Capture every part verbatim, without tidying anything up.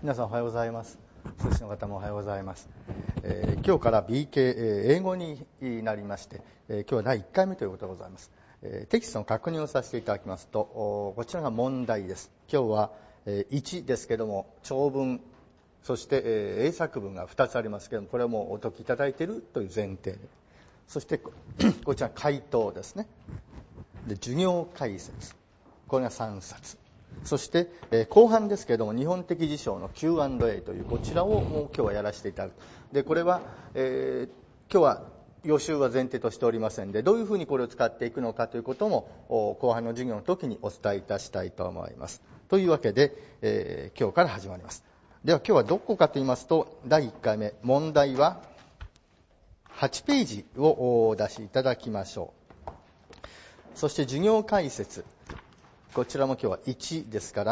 皆さんおはようございます。通信の方もおはようございます。えー、今日から ビーケー、えー、英語になりまして、えー、今日はだいいっかいめということでございます。えー、テキストの確認をさせていただきますと、こちらが問題です。今日は、えー、いちですけども、長文、そして、えー、英作文がふたつありますけども、これはもうお解きいただいているという前提で、そしてこちら回答ですね。で、授業解説、これがさんさつ。そして、えー、後半ですけれども、日本的辞書の キューアンドエー というこちらをもう今日はやらせていただく。で、これは、えー、今日は予習は前提としておりませんで、どういうふうにこれを使っていくのかということも後半の授業の時にお伝えいたしたいと思います。というわけで、えー、今日から始まります。では今日はどこかと言いますと、だいいっかいめ、問題ははちページをお出しいただきましょう。そして授業解説、こちらも今日はいちですから、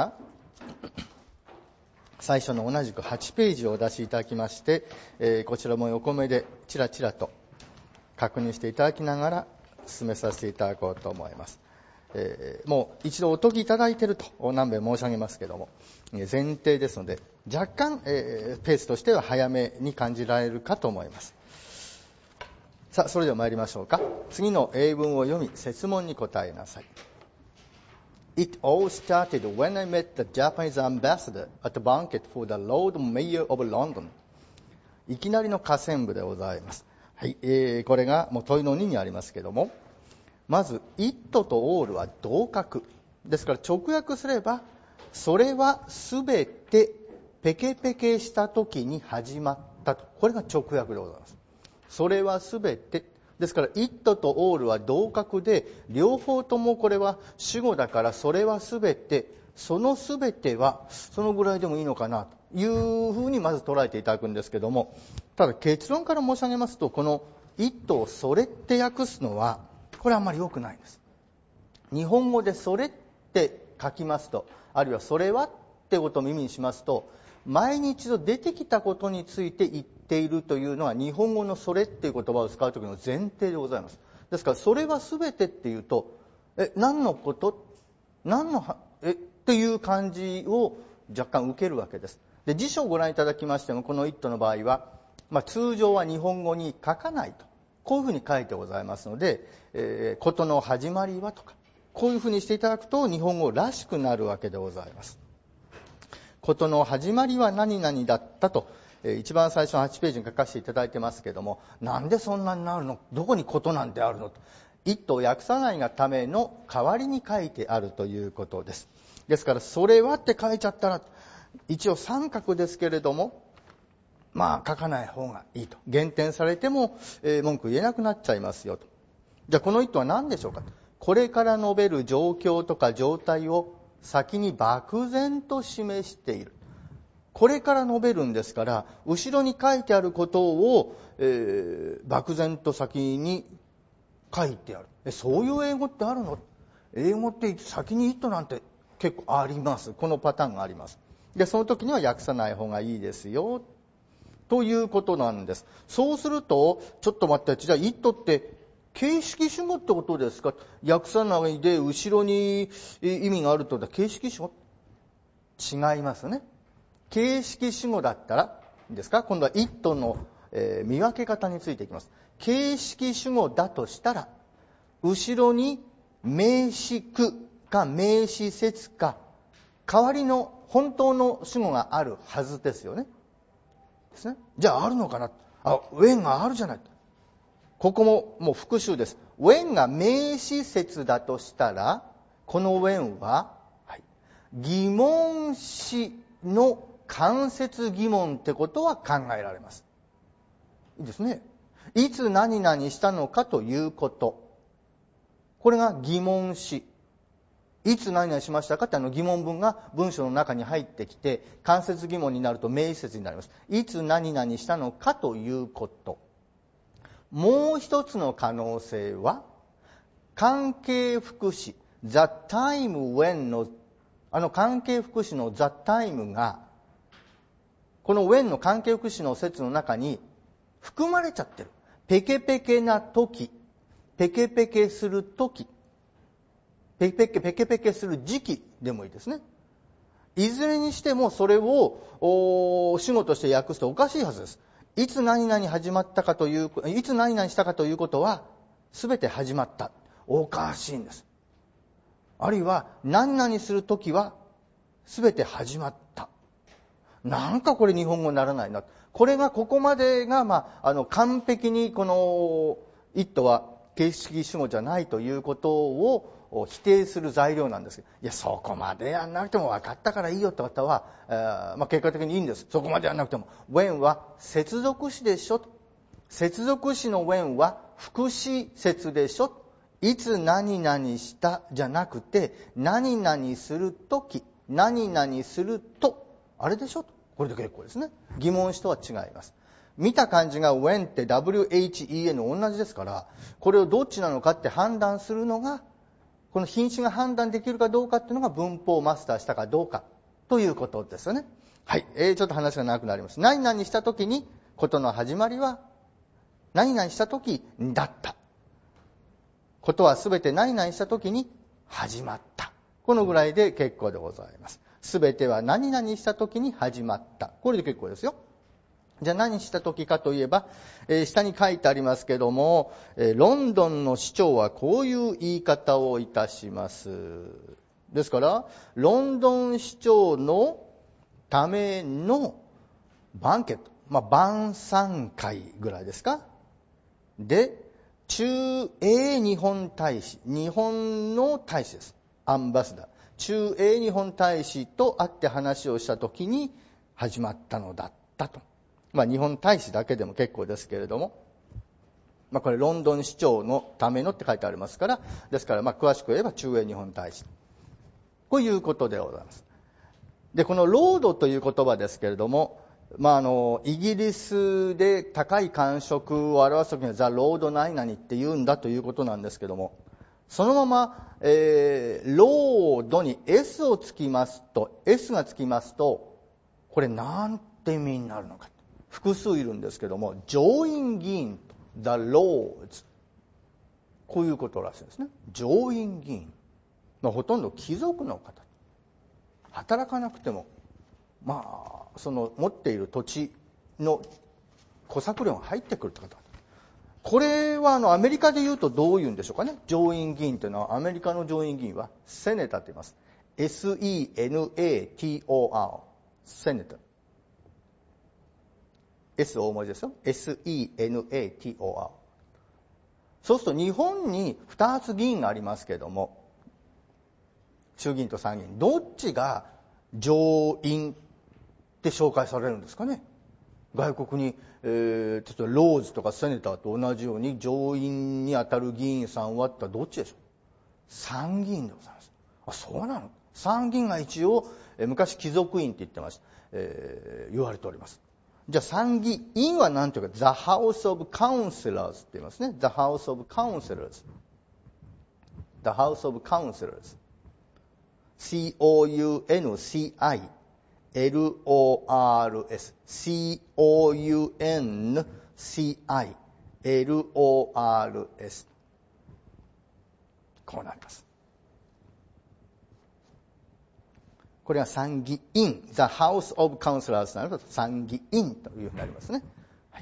最初の同じくはちページをお出しいただきまして、えー、こちらも横目でチラチラと確認していただきながら進めさせていただこうと思います。えー、もう一度お解きいただいていると何べん申し上げますけども、前提ですので若干、えー、ペースとしては早めに感じられるかと思います。さあ、それでは参りましょうか。次の英文を読み設問に答えなさい。It all started when I met the Japanese ambassador at a banquet for the Lord Mayor of London. いきなりの下線部でございます。はい、えー、これがもう問いのににありますけども、まず it と all は同格ですから、直訳すればそれはすべてペケペケした時に始まったと、これが直訳でございます。それはすべてですから、it と all は同格で、両方ともこれは主語だから、それはすべて、そのすべてはそのぐらいでもいいのかなというふうにまず捉えていただくんですけども、ただ結論から申し上げますと、この it をそれって訳すのはこれはあんまり良くないんです。日本語でそれって書きますと、あるいはそれはってことを耳にしますと、前に一度出てきたことについて言っているというのは日本語のそれっていう言葉を使う時の前提でございます。ですからそれは全てっていうと、え何のこと何のえっていう感じを若干受けるわけです。で、辞書をご覧いただきましても、この it の場合は、まあ、通常は日本語に書かないと、こういうふうに書いてございますので、えー、ことの始まりはとか、こういうふうにしていただくと日本語らしくなるわけでございます。ことの始まりは何々だったと、えー、一番最初のはちページに書かせていただいてますけども、なんでそんなになるの、どこにことなんてあるのと、it を訳さないがための代わりに書いてあるということです。ですからそれはって書いちゃったら、一応三角ですけれども、まあ書かない方がいいと、減点されても、えー、文句言えなくなっちゃいますよと。じゃあこの it は何でしょうか。これから述べる状況とか状態を先に漠然と示している。これから述べるんですから、後ろに書いてあることを、えー、漠然と先に書いてある。え、そういう英語ってあるの？英語って先に it なんて結構あります。このパターンがあります。で、その時には訳さない方がいいですよということなんです。そうすると、ちょっと待って、じゃあ it って形式主語ってことですか？訳さないで後ろに意味があると、形式主語？違いますね。形式主語だったらいいですか？今度は it の、えー、見分け方についていきます。形式主語だとしたら、後ろに名詞句か名詞節か代わりの本当の主語があるはずですよね。ですね。じゃああるのかな？あ、when があるじゃない。ここももう復習です。when が名詞節だとしたら、この when は、はい、疑問詞の間接疑問ってことは考えられます。いいですね。いつ何々したのかということ。これが疑問詞。いつ何々しましたかってあの疑問文が文章の中に入ってきて、間接疑問になると名詞節になります。いつ何々したのかということ。もう一つの可能性は、関係副詞 the time when のあの関係副詞の the time がこの when の関係副詞の説の中に含まれちゃってる。ペケペケな時、ペケペケする時、ペケペケペケペケする時期でもいいですね。 いずれにしてもそれを主語として訳すとおかしいはずです。いつ何々始まったかという、いつ何々したかということは、すべて始まった。おかしいんです。あるいは、何々するときは、すべて始まった。なんかこれ日本語にならないな。これが、ここまでが、まあ、あの、完璧にこの、イットは形式主語じゃないということを、否定する材料なんですけど、いや、そこまでやんなくても分かったからいいよって方は、えーまあ、結果的にいいんです。そこまでやんなくても。when は接続詞でしょ。接続詞の when は副詞節でしょ。いつ何々したじゃなくて、何々するとき、何々すると、あれでしょ。これで結構ですね。疑問詞とは違います。見た感じが when って ダブリューエイチイーエヌ 同じですから、これをどっちなのかって判断するのが、この品詞が判断できるかどうかっていうのが文法をマスターしたかどうかということですよね。はい。えー、ちょっと話が長くなります。何々したときに、ことの始まりは、何々したときだった。ことはすべて何々したときに始まった。このぐらいで結構でございます。すべては何々したときに始まった。これで結構ですよ。じゃあ何した時かといえば、えー、下に書いてありますけども、えー、ロンドンの市長はこういう言い方をいたします。ですから、ロンドン市長のためのバンケット、まあ、晩餐会ぐらいですか。で、駐英日本大使、日本の大使です。アンバサダー。駐英日本大使と会って話をした時に始まったのだったと。まあ、日本大使だけでも結構ですけれども、まあ、これロンドン市長のためのって書いてありますから、ですからまあ詳しく言えば駐英日本大使こういうことでございます。で、このロードという言葉ですけれども、まあ、あのイギリスで高い感触を表すときにはザ・ロード何々って言うんだということなんですけども、そのまま、えー、ロードに S をつきますと S がつきますと、これなんて意味になるのか。複数いるんですけども、上院議員、the lords、こういうことらしいですね。上院議員、まあ、ほとんど貴族の方、働かなくても、まあその持っている土地の小作料が入ってくるって方。これはあのアメリカで言うとどういうんでしょうかね。上院議員というのは、アメリカの上院議員はセネターと言います。エスイーエヌエーティーオーアール、セネター。S 大文字ですよ。エスイーエヌエーティーオーアール。そうすると日本にふたつ議員がありますけれども、衆議院と参議院、どっちが上院って紹介されるんですかね。外国に、えー、例えばローズとかセネターと同じように上院にあたる議員さんはってどっちでしょう。参議院でございます。あ、そうなの。参議院が一応、えー、昔貴族院って言ってました、えー、言われております。じゃあ参議院は何ていうか、The House of Councillors って言いますね。The House of Councillors。The House of Councillors。C O U N C I L O R S。C O U N C I L O R S。こうなります。これは参議院、The House of Councillors なると参議院というふうになりますね。はい、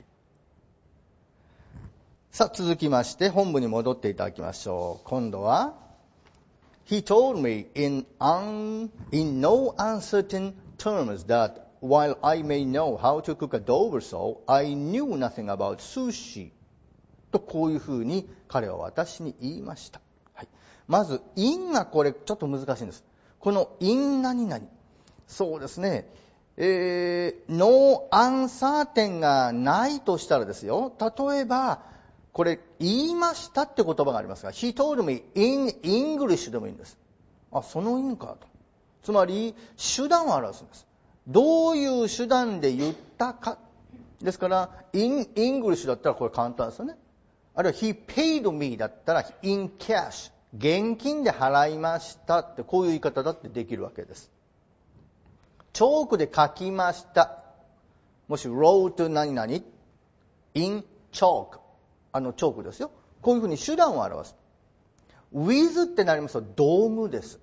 さあ続きまして本文に戻っていただきましょう。今度は He told me in, un, in no uncertain terms that while I may know how to cook a Dover sole, I knew nothing about sushi とこういうふうに彼は私に言いました。はい、まず in がこれちょっと難しいんです。この in 何々。そうですね。えー、no uncertain がないとしたらですよ。例えば、これ、言いましたって言葉がありますが、He told me in English でもいいんです。あ、その in かと。つまり、手段を表すんです。どういう手段で言ったか。ですから、in English だったらこれ簡単ですよね。あるいは He paid me だったら in cash。現金で払いましたってこういう言い方だってできるわけです。チョークで書きました。もし wrote 何々 in chalk あのチョークですよ。こういうふうに手段を表す。with ってなりますと道具です。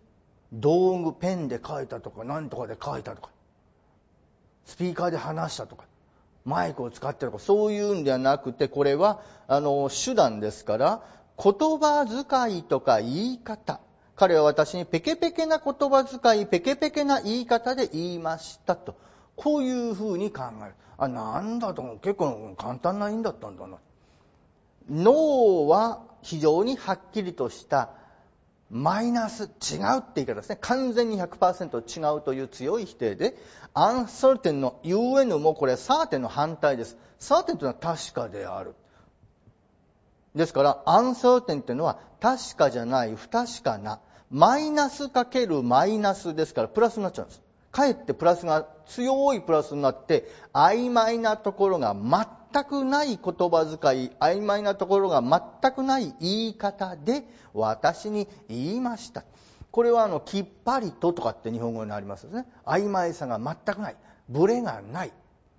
道具、ペンで書いたとか、何とかで書いたとか、スピーカーで話したとか、マイクを使ってるとか、そういうんではなくて、これは、あの、手段ですから、言葉遣いとか言い方。彼は私にペケペケな言葉遣い、ペケペケな言い方で言いましたと。こういうふうに考える。あ、なんだと、結構簡単な意味だったんだな。脳は非常にはっきりとしたマイナス、違うって言い方ですね。完全に ひゃくパーセント 違うという強い否定で、アンサーテンの ユーエヌ もこれサーテンの反対です。サーテンというのは確かである。ですから、アンサーテンというのは確かじゃない、不確かな。マイナスかけるマイナスですから、プラスになっちゃうんです。かえってプラスが、強いプラスになって、曖昧なところが全くない言葉遣い、曖昧なところが全くない言い方で、私に言いました。これはあの、きっぱりととかって日本語になりますですね。曖昧さが全くない。ブレがない。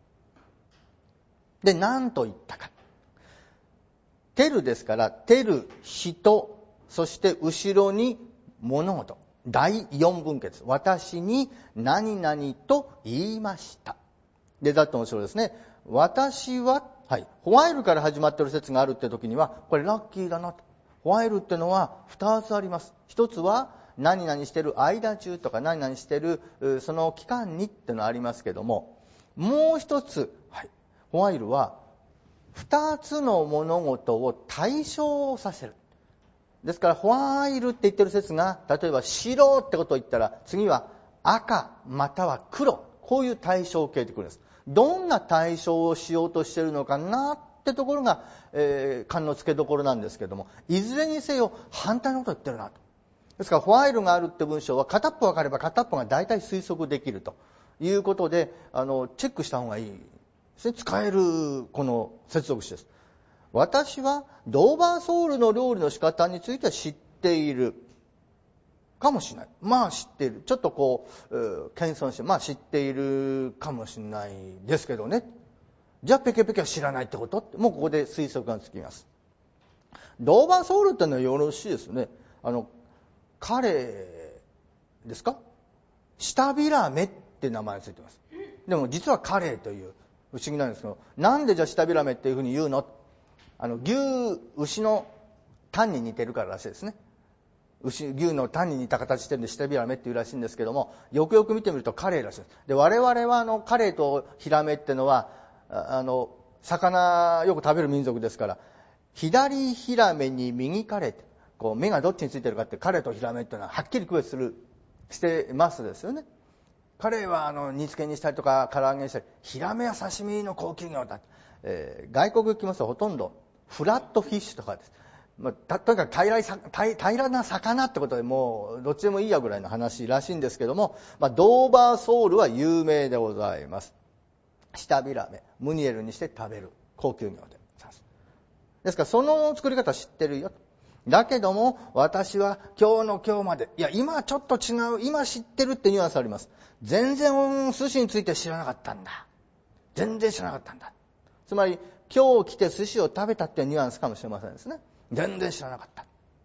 で、何と言ったか。テルですから、テル、人、そして後ろに物事。第四分結。私に何々と言いました。で、だって面白いですね。私は、はい、ホワイルから始まっている説があるって時には、これラッキーだなと。ホワイルってのは二つあります。一つは、何々してる間中とか何々してるその期間にってのありますけども、もう一つ、はい、ホワイルは、二つの物事を対象させる。ですから、ホワイルって言ってる説が、例えば白ってことを言ったら、次は赤または黒。こういう対象形でくるんです。どんな対象をしようとしているのかなってところが、えー、勘の付けどころなんですけども、いずれにせよ反対のことを言ってるなと。ですから、ホワイルがあるって文章は片っぽ分かれば片っぽが大体推測できるということで、あの、チェックした方がいい。使えるこの接続詞です。私はドーバーソウルの料理の仕方については知っているかもしれない。まあ知っている。ちょっとこう、謙遜して、まあ知っているかもしれないですけどね。じゃあペケペケは知らないってことって、もうここで推測がつきます。ドーバーソウルってのはよろしいですね。あの、彼ですか？舌ビラメって名前ついてます。でも実はカレーという、不思議なんですけど、なんでじゃあ舌ビラメっていうふうに言うの？あの、牛、牛の単に似てるかららしいですね。牛、牛の単に似た形してるんで、舌ビラメっていうらしいんですけども、よくよく見てみるとカレーらしいです。で、我々はあの、カレーとヒラメってのは、あの、魚よく食べる民族ですから、左ヒラメに右カレーって、こう、目がどっちについてるかって、カレーとヒラメっていうのははっきり区別する、してますですよね。カレーはあの煮付けにしたりとか唐揚げにしたり、ヒラメは刺身の高級魚だ、えー、外国行きますとほとんどフラットフィッシュとかです、まあ、とにかく平ら、平らな魚ってことでもうどっちでもいいやぐらいの話らしいんですけども、まあ、ドーバーソウルは有名でございます。舌ビラメ、ムニエルにして食べる高級魚で、ですからその作り方知ってるよ。だけども私は今日の今日まで、いや今はちょっと違う、今知ってるってニュアンスあります。全然寿司について知らなかったんだ、全然知らなかったんだ、つまり今日来て寿司を食べたっていうニュアンスかもしれませんですね。全然知らなかった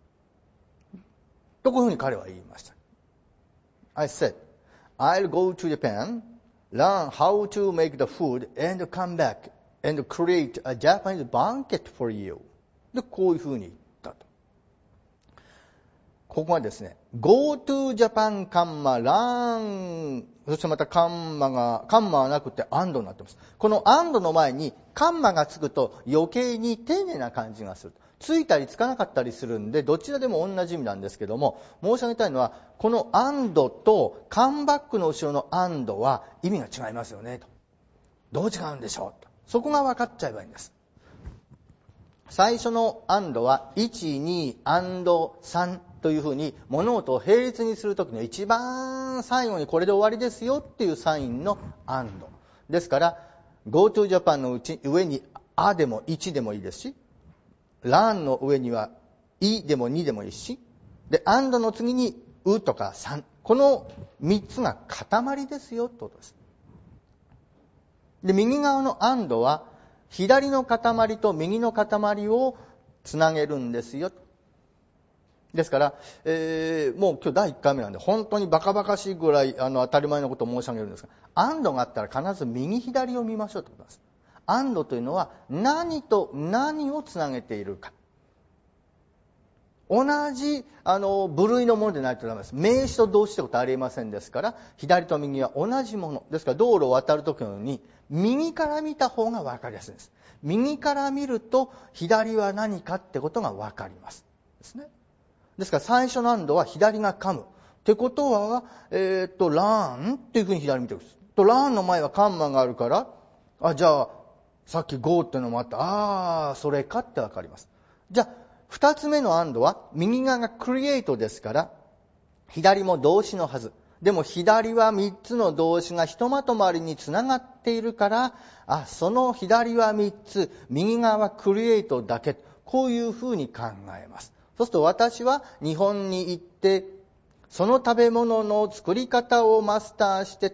とこういうふうに彼は言いました。 I said I'll go to Japan, learn how to make the food and come back and create a Japanese banquet for you. でこういうふうに言ったと。ここはですね、Go to Japan, カンマ、learn、そしてまたカンマが、カンマはなくてアンドになってます。このアンドの前にカンマがつくと余計に丁寧な感じがする。ついたりつかなかったりするんで、どちらでも同じ意味なんですけども、申し上げたいのは、このアンドとカンバックの後ろのアンドは意味が違いますよねと。どう違うんでしょうと。そこが分かっちゃえばいいんです。最初のアンドはいち、に、さんというふうに物事を並列にするときの一番最後にこれで終わりですよっていうサインのアンド。ですから、Go to Japan のうち上にあでもいちでもいいですし、ランの上にはいでもにでもいいし、で、アンドの次にうとかさん。このみっつが塊ですよってことです。で、右側のアンドは左の塊と右の塊をつなげるんですよ。 ですから、えー、もう今日だいいっかいめなんで、本当にバカバカしいぐらいあの当たり前のことを申し上げるんですが、安堵があったら必ず右左を見ましょうということです。安堵というのは何と何をつなげているか。同じあの部類のものでないとダメです。名詞と動詞ということはありえませんですから、左と右は同じものですから、道路を渡るときのように右から見た方が分かりやすいです。右から見ると左は何かってことが分かりますですね。ですから最初の安堵は左が噛むってことは、えー、っとラーンっていうふうに左見てるんです。とラーンの前はカンマがあるから、あじゃあさっきゴーっていうのもあった、ああそれかって分かります。じゃあ二つ目の安堵は右側がクリエイトですから、左も動詞のはず。でも左は三つの動詞がひとまとまりにつながっているから、あその左は三つ、右側はクリエイトだけ、こういうふうに考えます。そうすると私は日本に行って、その食べ物の作り方をマスターして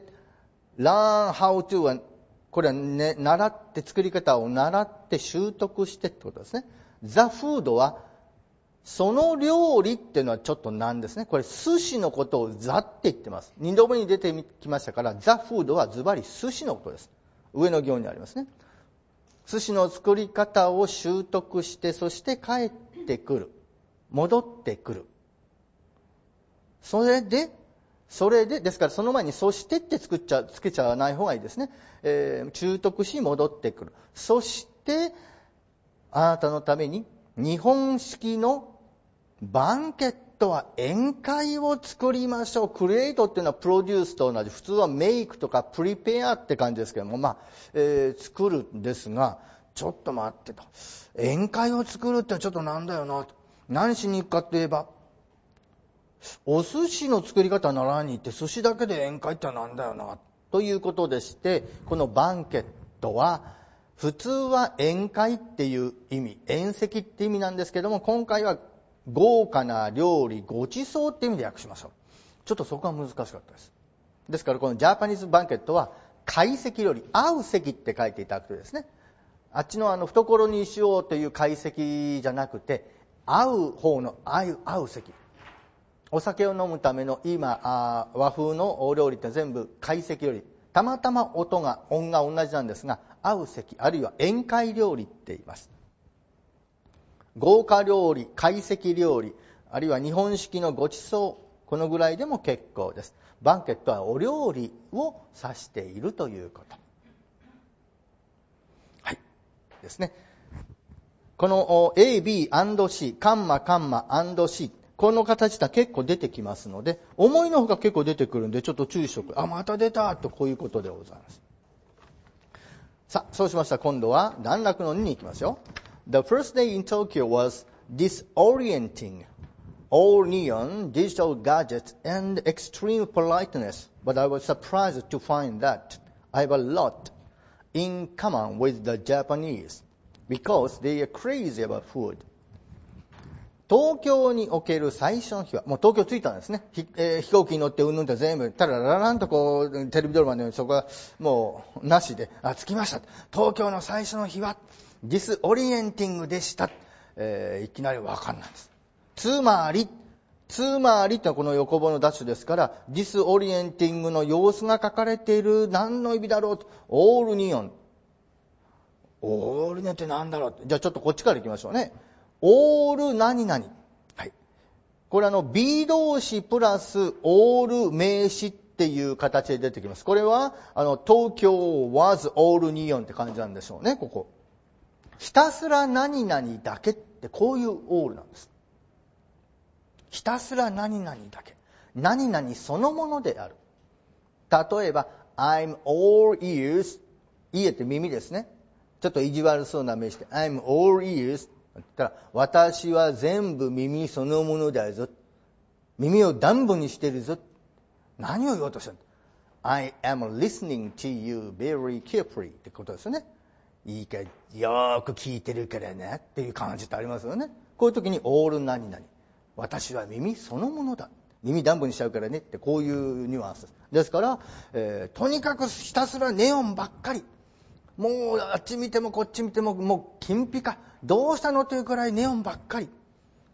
、learn how to は、これはね、習って作り方を習って習得してってことですね。the food は、その料理っていうのはちょっとなんですね。これ寿司のことをザって言ってます。二度目に出てきましたから、the food はズバリ寿司のことです。上の行にありますね。寿司の作り方を習得して、そして帰ってくる。戻ってくる。それで、それで、ですからその前にそしてって作っちゃ、つけちゃわない方がいいですね。えー、習得し戻ってくる。そして、あなたのために日本式のバンケットは宴会を作りましょう。クリエイトっていうのはプロデュースと同じ。普通はメイクとかプリペアって感じですけども、まあ、えー、作るんですが、ちょっと待ってと。宴会を作るってちょっとなんだよなと。何しに行くかって言えば、お寿司の作り方習いに行って寿司だけで宴会ってなんだよな。ということでして、このバンケットは、普通は宴会っていう意味、宴席って意味なんですけども、今回は豪華な料理、ごちそうって意味で訳しましょう。ちょっとそこは難しかったです。ですからこのジャパニーズバンケットは、会席料理、合う席って書いていただくとですね、あっちのあの懐にしようという会席じゃなくて、合う方の合う、合う席。お酒を飲むための今、あ和風のお料理って全部会席料理。たまたま音が、音が同じなんですが、合う席、あるいは宴会料理って言います。豪華料理、会席料理、あるいは日本式のごちそう、このぐらいでも結構です。バンケットはお料理を指しているということ。はい。ですね。この A、B& C、カンマ、カンマ、&C、この形って結構出てきますので、思いのほか結構出てくるんで、ちょっと注意しておく。あ、また出たとこういうことでございます。さあ、そうしましたら今度は段落のにに行きますよ。The first day in Tokyo was disorienting. All neon, digital gadgets, and extreme politeness. But I was surprised to find that I have a lot in common with the Japanese because they are crazy about food. 東京における最初の日は、もう東京着いたんですね。ひえー、飛行機に乗ってうんぬんって全部、たらららんとこう、テレビドラマのようにそこはもうなしで、あ、着きました。東京の最初の日は、ディスオリエンティングでした。えー、いきなりわかんないんです。つまり、つまりというのはこの横棒のダッシュですから、ディスオリエンティングの様子が書かれている何の意味だろうと。オールニオン。オールニオンって何だろうと。じゃあちょっとこっちから行きましょうね。オール何々。はい。これあの B 動詞プラスオール名詞っていう形で出てきます。これはあの東京 was all neon って感じなんでしょうね、ここ。ひたすら何々だけってこういうオールなんです。ひたすら何々だけ。何々そのものである。例えば I'm all ears。ear って耳ですね。ちょっと意地悪そうな目して I'm all ears。言ったら、私は全部耳そのものだぞ。耳をダンボにしてるぞ。何を言おうとしたの？ I am listening to you very carefully ってことですよね。いいか、よーく聞いてるからねっていう感じってありますよね。こういう時にオール何々。私は耳そのものだ。耳ダンボにしちゃうからねってこういうニュアンスです。ですから、えー、とにかくひたすらネオンばっかり。もうあっち見てもこっち見てももう金ピカ。どうしたのというくらいネオンばっかり。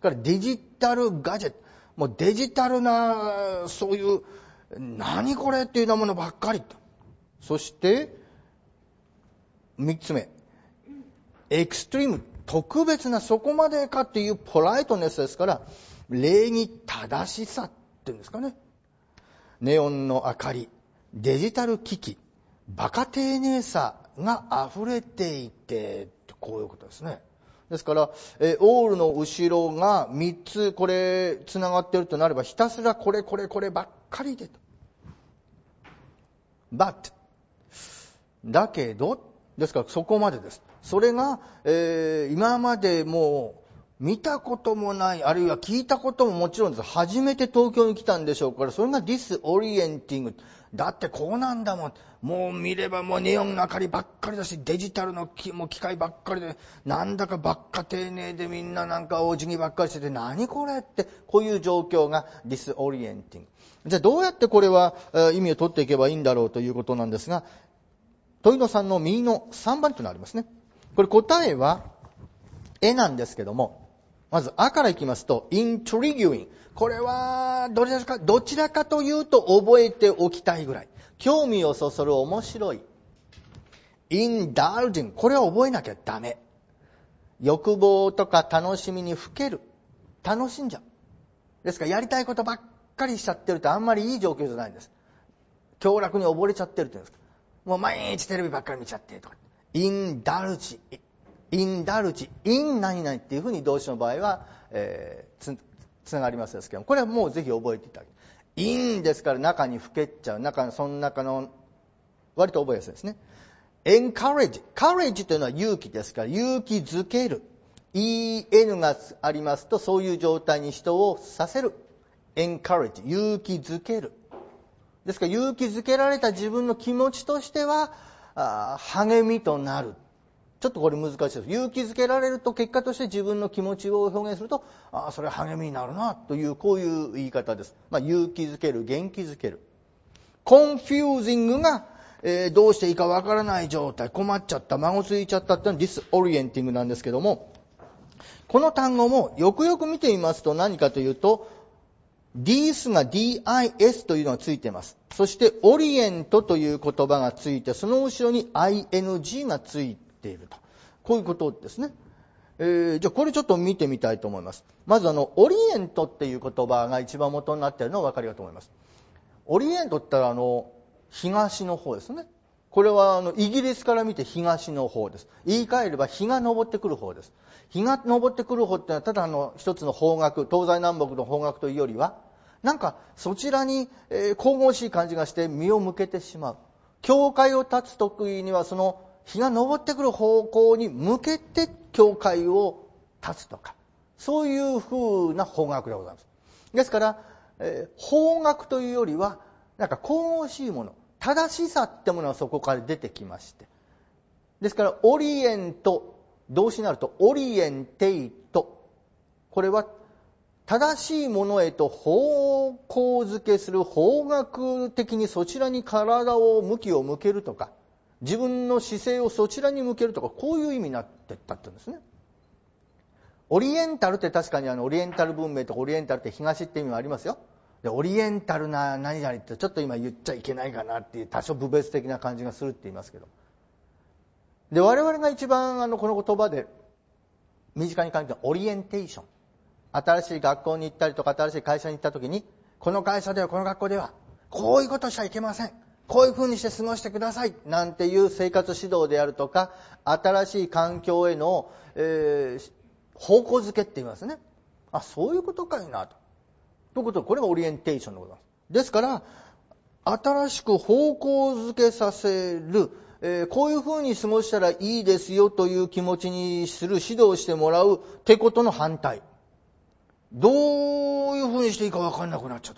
からデジタルガジェット、もうデジタルな、そういう、何これっていうようなものばっかりと。そして、三つ目。エクストリーム、特別な、そこまでかっていうポライトネスですから、礼儀正しさっていうんですかね。ネオンの明かり、デジタル機器、バカ丁寧さが溢れていて、こういうことですね。ですから、えオールの後ろが三つこれ繋がっているとなれば、ひたすらこれこれこればっかりでと。But だけど、ですからそこまでです。それが、えー、今までもう見たこともない、あるいは聞いたことももちろんです。初めて東京に来たんでしょうから、それがディスオリエンティング。だってこうなんだもん。もう見ればもうネオンの明かりばっかりだし、デジタルの機もう機械ばっかりで、なんだかばっか丁寧でみんななんかお辞儀ばっかりしてて、何これって、こういう状況がディスオリエンティング。じゃあどうやってこれは意味を取っていけばいいんだろうということなんですが、問いのさんの右のさんばんとなりますね。これ答えは絵なんですけども、まずあからいきますと、intriguing。これはどちらか、どちらかというと覚えておきたいぐらい。興味をそそる面白い。indulging。これは覚えなきゃダメ。欲望とか楽しみにふける。楽しんじゃう。ですからやりたいことばっかりしちゃってるとあんまりいい状況じゃないんです。享楽に溺れちゃってるって言うんですか。もう毎日テレビばっかり見ちゃってとか。indulge。indulge。in 何々っていうふうに動詞の場合は、えー、つ、つながりますですけども、これはもうぜひ覚えていただき。in ですから中にふけっちゃう。中の、その中の、割と覚えやすいですね。encourage。courage というのは勇気ですから、勇気づける。en がありますと、そういう状態に人をさせる。encourage。勇気づける。ですから、勇気づけられた自分の気持ちとしては、あ励みとなる。ちょっとこれ難しいです。勇気づけられると結果として自分の気持ちを表現すると、ああ、それは励みになるな、という、こういう言い方です。まあ、勇気づける、元気づける。confusing が、えー、どうしていいかわからない状態、困っちゃった、孫ついちゃったっていうのは disorienting なんですけども、この単語もよくよく見てみますと何かというと、dis が dis というのがついています。そして、オリエントという言葉がついて、その後ろに ing がついていると。こういうことですね。えー、じゃあこれちょっと見てみたいと思います。まずあの、オリエントっていう言葉が一番元になっているのが分かるかと思います。オリエントって言ったらあの、東の方ですね。これはあの、イギリスから見て東の方です。言い換えれば日が昇ってくる方です。日が昇ってくる方ってのはただあの、一つの方角、東西南北の方角というよりは、なんかそちらに、えー、神々しい感じがして身を向けてしまう。教会を立つ時にはその日が昇ってくる方向に向けて教会を立つとか、そういう風な方角でございます。ですから、えー、方角というよりはなんか神々しいもの、正しさってものはそこから出てきまして、ですからオリエント、動詞になるとオリエンテイト、これは正しいものへと方向づけする、方角的にそちらに体を向きを向けるとか、自分の姿勢をそちらに向けるとか、こういう意味になってったって言うんですね。オリエンタルって確かにあのオリエンタル文明とかオリエンタルって東って意味もありますよ。でオリエンタルな何々ってちょっと今言っちゃいけないかなっていう多少部別的な感じがするって言いますけど。で我々が一番あのこの言葉で身近に感じたオリエンテーション。新しい学校に行ったりとか新しい会社に行った時に、この会社ではこの学校ではこういうことしちゃいけません、こういうふうにして過ごしてくださいなんていう生活指導であるとか、新しい環境への、えー、方向づけって言いますね。あ、そういうことかいなと。ということでこれがオリエンテーションでございます。ですから新しく方向づけさせる、えー、こういうふうに過ごしたらいいですよという気持ちにする、指導してもらうってことの反対。どういうふうにしていいか分かんなくなっちゃった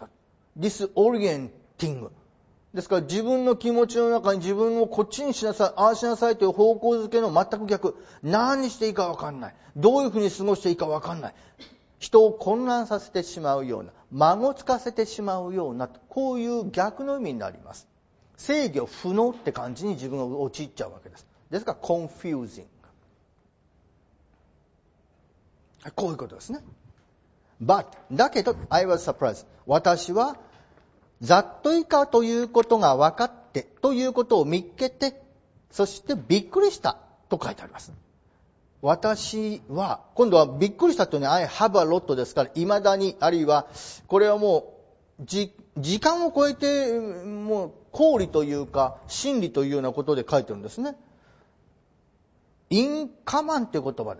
。disorienting。ですから自分の気持ちの中に自分をこっちにしなさい、ああしなさいという方向づけの全く逆。何にしていいか分かんない。どういうふうに過ごしていいか分かんない。人を混乱させてしまうような、孫つかせてしまうような、こういう逆の意味になります。制御不能って感じに自分が陥っちゃうわけです。ですから confusing。こういうことですね。 But だけど I was surprised. 私はざっと以下ということが分かってということを見っけて、そしてびっくりしたと書いてあります。私は、今度はびっくりしたというのは I have a lot ですから、未だに、あるいは、これはもう、じ、時間を超えて、もう、公理というか、真理というようなことで書いてるんですね。in common という言葉です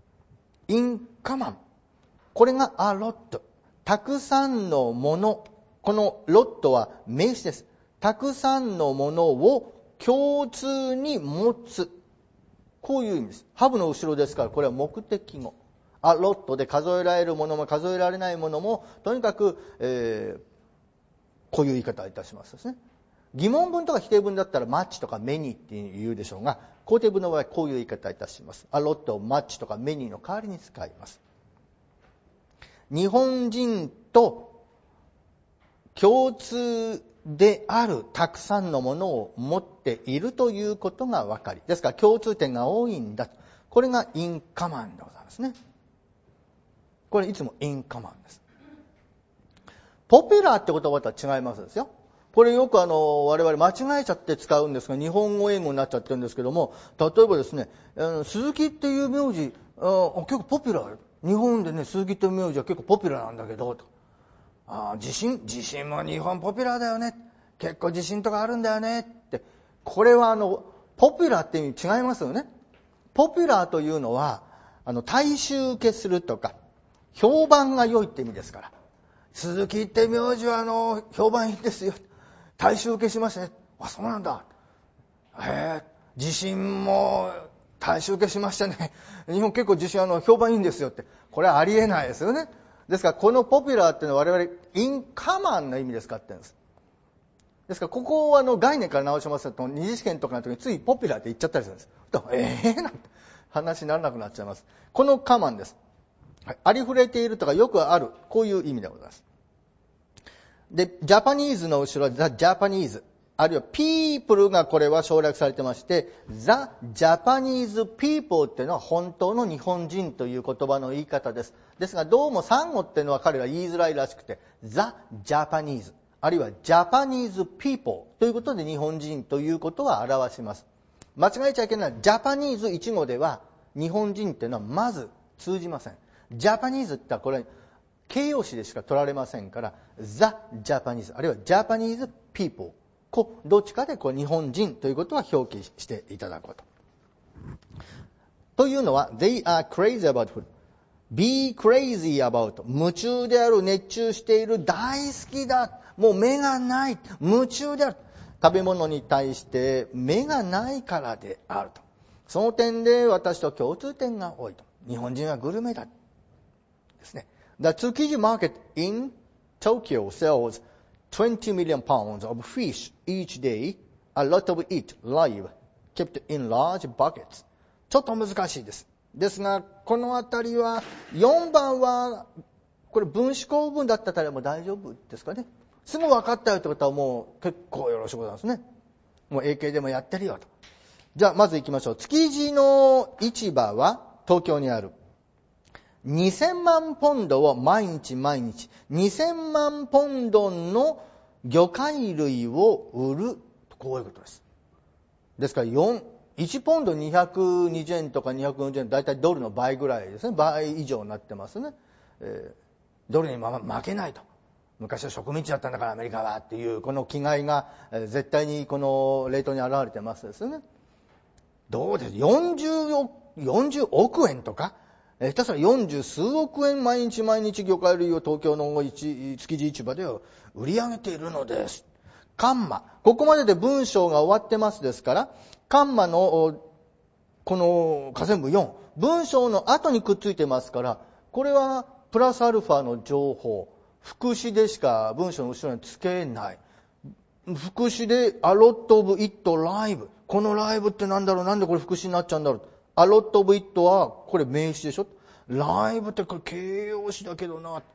。in common。これが a lot。たくさんのもの。この lot は名詞です。たくさんのものを共通に持つ。こういう意味です。have の後ろですから、これは目的語。a lot で数えられるものも数えられないものも、とにかく、えー、こういう言い方をいたしますですね。疑問文とか否定文だったら much とか many って言うでしょうが、肯定文の場合はこういう言い方をいたします。a lot を much とか many の代わりに使います。日本人と共通であるたくさんのものを持っているということが分かり、ですから共通点が多いんだ。これが in common でございますね。これいつも in common です。ポピュラーって言葉とは違いますですよ。これよくあの我々間違えちゃって使うんですが、日本語英語になっちゃってるんですけども、例えばですね、鈴木っていう名字、あ結構ポピュラー。日本でね、鈴木っていう名字は結構ポピュラーなんだけど、とあ地震地震も日本ポピュラーだよね。結構地震とかあるんだよねって。これはあのポピュラーって意味違いますよね。ポピュラーというのはあの大衆受けするとか評判が良いって意味ですから。鈴木って名字はあの評判いいんですよ。大衆受けしましたね。あ、そうなんだ。へえ、地震も大衆受けしましたね。日本結構地震あの評判いいんですよって。これはありえないですよね。ですからこのポピュラーっていうのは我々インカマンの意味で使ってるんです。ですからここをあの概念から直しますと二次試験とかの時についポピュラーって言っちゃったりするんです。ええー、なんて話にならなくなっちゃいます。このカマンです。はい、ありふれているとかよくある、こういう意味でございます。で、ジャパニーズの後ろは The Japanese、あるいは People がこれは省略されてまして、The Japanese People っていうのは本当の日本人という言葉の言い方です。ですがどうも産語っていうのは彼は言いづらいらしくて、The Japanese、あるいは Japanese People ということで日本人ということは表します。間違えちゃいけないのは、Japanese 一語では日本人っていうのはまず通じません。Japanese ってのはこれ、形容詞でしか取られませんから、The Japanese、あるいは Japanese People、こどっちかでこう日本人ということは表記していただこうと。というのは、They are crazy about food。Be crazy about。夢中である、熱中している、大好きだ。もう目がない。夢中である。食べ物に対して目がないからであると。その点で私と共通点が多いと。日本人はグルメだ。ですね。The Tsukiji market in Tokyo sells twenty million pounds of fish each day, a lot of it live, kept in large buckets. ちょっと難しいです。ですが、このあたりは、よんばんは、これ分子構文だったらもう大丈夫ですかね。すぐ分かったよってことはもう結構よろしくございますね。もう エーケー でもやってるよと。じゃあまず行きましょう。築地の市場は東京にある。にせんまんポンドを毎日毎日にせんまんポンドの魚介類を売る、こういうことです。ですからいちポンドにひゃくにじゅうえんとかにひゃくよんじゅうえん、だいたいドルの倍ぐらいですね。倍以上になってますね。えー、ドルに負けないと。昔は植民地だったんだからアメリカはっていうこの気概が、えー、絶対にこのレートに表れてますですね。どうですよんじゅうおくえんとか下手したらよんじゅうすうおくえん毎日毎日魚介類を東京の築地市場では売り上げているのです。カンマ。ここまでで文章が終わってますですから、カンマのこの下線部よん、文章の後にくっついてますから、これはプラスアルファの情報、副詞でしか文章の後ろにつけない。副詞で a lot of it live。このライブってなんだろう、なんでこれ副詞になっちゃうんだろう。A lot of it はこれ名詞でしょ。ライブってこれ形容詞だけどな。はい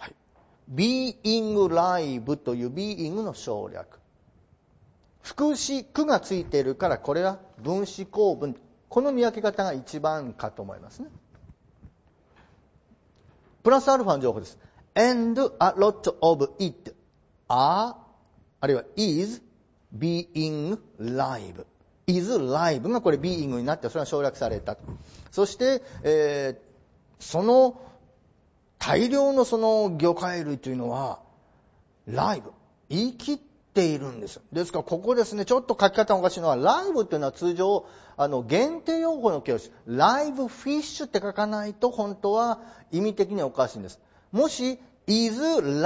。being live という being の省略。副詞句がついているからこれは分詞構文。この見分け方が一番かと思いますね。 プラスアルファの情報です。and a lot of it are あるいは is being live is live がこれ being になってそれが省略された。そして、えー、その大量のその魚介類というのはライブ生きているんです。ですからここですね、ちょっと書き方がおかしいのは、ライブというのは通常あの限定用語の形式、ライブフィッシュって書かないと本当は意味的にはおかしいんです。もし is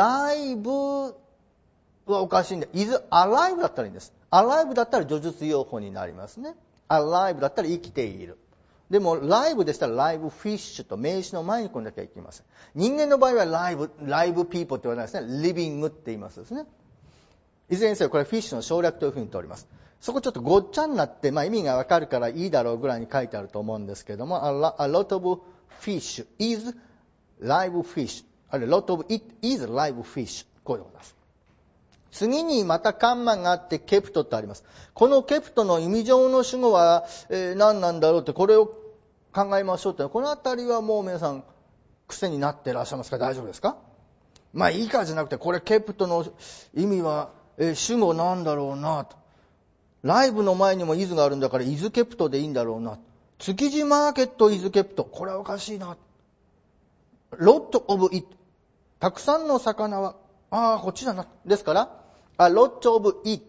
live はおかしいんで is alive だったらいいんです。alive だったら叙述用法になりますね。alive だったら生きている。でもライブでしたらライブフィッシュと名詞の前に来なきゃいけません。人間の場合はライブ、ライブピーポーって言わないですね。リビングって言いますですね。いずれにせよこれフィッシュの省略というふうにとります。そこちょっとごっちゃになって、まあ意味がわかるからいいだろうぐらいに書いてあると思うんですけれども、a lot of fish is live fish. あるいは a lot of it is live fish. こういうことです。次にまたカンマがあってケプトってあります。このケプトの意味上の主語は、えー、何なんだろうってこれを考えましょうって、このあたりはもう皆さん癖になっていらっしゃいますか？大丈夫ですか？まあいいからじゃなくて、これケプトの意味は、えー、主語なんだろうなと。ライブの前にもイズがあるんだからイズケプトでいいんだろうな。築地マーケットイズケプト。これはおかしいな。lot of it。たくさんの魚は、ああ、こっちだな。ですから、a lot of it